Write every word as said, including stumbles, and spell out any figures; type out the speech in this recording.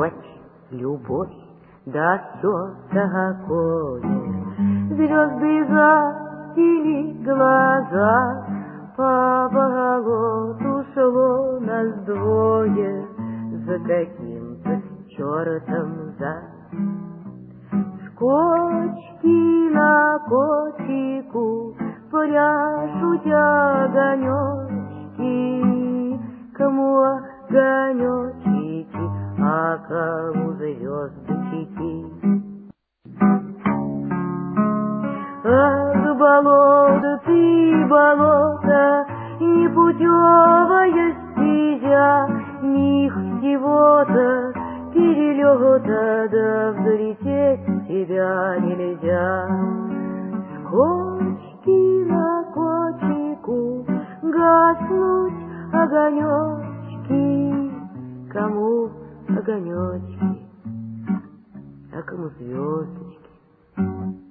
ночь, любовь, да все такое. Звезды застили глаза, по болоту шло нас двое за каким-то чертом за. С кочки на кочку пляшут огонечки, кому огонечки, а кому звездочки. Ах, болото ты, болото, непутевая стезя, них всего-то перелета, да взлететь в тебя нельзя. С кочки на кочку гаснуть огонечки, кому огонечки, а кому звездочки.